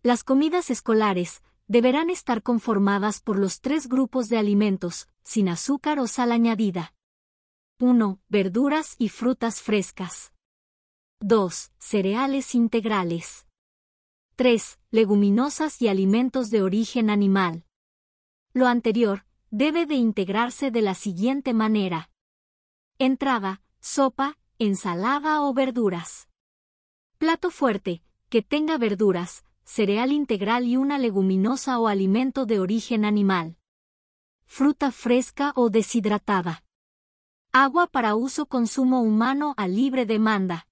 Las comidas escolares deberán estar conformadas por los 3 grupos de alimentos, sin azúcar o sal añadida. 1. Verduras y frutas frescas. 2. Cereales integrales. 3. Leguminosas y alimentos de origen animal. Lo anterior debe de integrarse de la siguiente manera. Entrada, sopa, ensalada o verduras. Plato fuerte, que tenga verduras, cereal integral y una leguminosa o alimento de origen animal. Fruta fresca o deshidratada. Agua para uso consumo humano a libre demanda.